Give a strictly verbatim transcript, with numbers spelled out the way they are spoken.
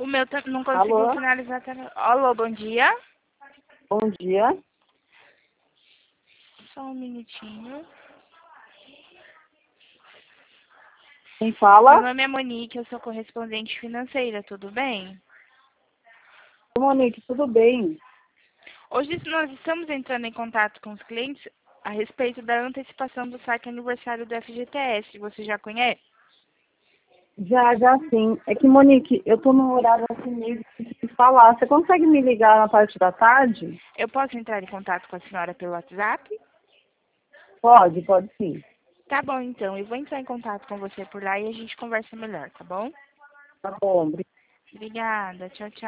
meu tam- não conseguiu Alô? finalizar. Tá... Alô, bom dia. Bom dia. Só um minutinho. Quem Meu fala? nome é Monique, eu sou correspondente financeira, tudo bem? Monique, tudo bem? Hoje nós estamos entrando em contato com os clientes a respeito da antecipação do saque aniversário do F G T S. Você já conhece? Já, já sim. É que, Monique, eu tô num horário assim meio difícil de falar. Você consegue me ligar na parte da tarde? Eu posso entrar em contato com a senhora pelo WhatsApp? Pode, pode sim. Tá bom, então. Eu vou entrar em contato com você por lá e a gente conversa melhor, tá bom? Tá bom. Obrigada. Tchau, tchau.